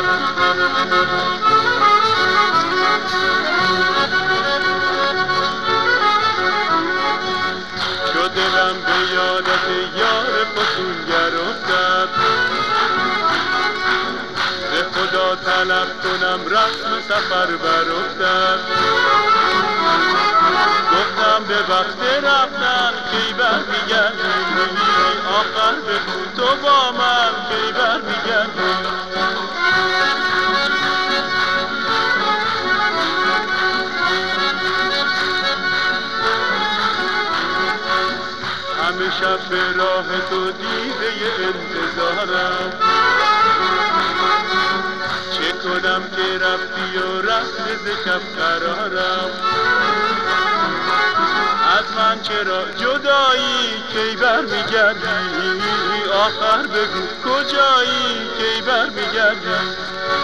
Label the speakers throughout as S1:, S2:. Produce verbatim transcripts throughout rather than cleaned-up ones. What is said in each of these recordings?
S1: چو دلم به یادت یار فسونگر افتد، به خدا طلب کنم رسم سفر برافتد. گفتم به وقت رفتن کی برمیگردی، آخر بگو تو با من کی برمیگردی. همه شب به راه تو دیده انتظارم، چه کنم که رفتی و رفت ز شب قرارم. از من چرا جدایی کی برمیگردی، آخر بگو کجایی کی برمیگردی.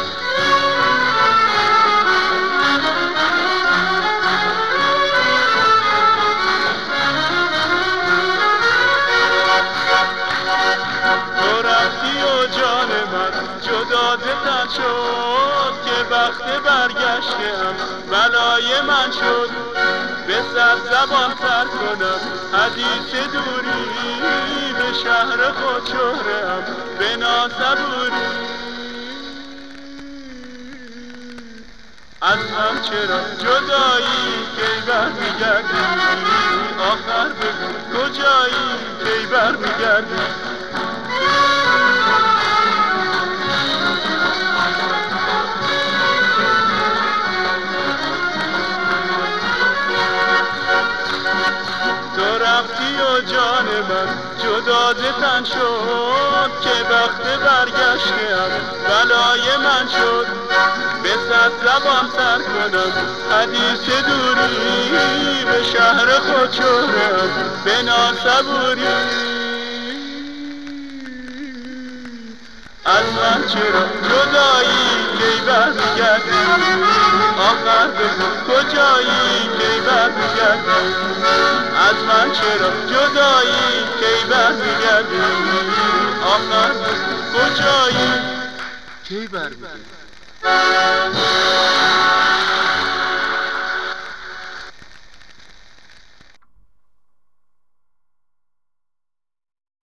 S1: تو رفتی و جان من جدا ز تن شد، که وقت برگشتم بلای من شد. به صد زبان سر کنم حدیث دوری، به شهر خود شهرم به ناصبوری. از من چرا جدایی کی برمیگردی، آخر بگو کجایی کی برمیگردی. تو رفتی و جان من جدا ز تن شد، که وقت برگشتم بلای من شد. به صد زبان سر کنم حدیث دوری، به شهر خود شهرم به ناصبوری. از من چرا جدایی کی برمیگردی، آخر بگو کجایی کی برمیگردی. از من چرا جدایی کی برمیگردی، آخر بگو کجایی کی برمیگردی.